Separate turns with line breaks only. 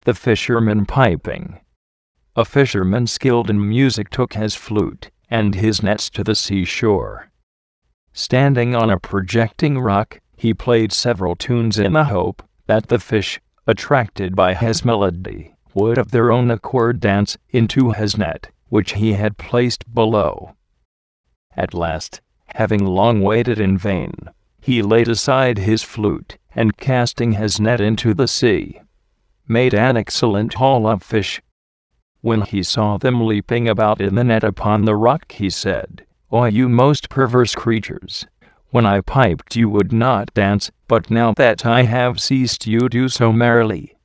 The fisherman piping. A fisherman skilled in music took his flute and his nets to the seashore. Standing on a projecting rock, he played several tunes in the hope that the fish, attracted by his melody, would of their own accord dance into his net, which he had placed below. At last, having long waited in vain, he laid aside his flute, and casting his net into the sea, made an excellent haul of fish. When he saw them leaping about in the net upon the rock, he said, "O you most perverse creatures! When I piped you would not dance, but now that I have ceased you do so merrily."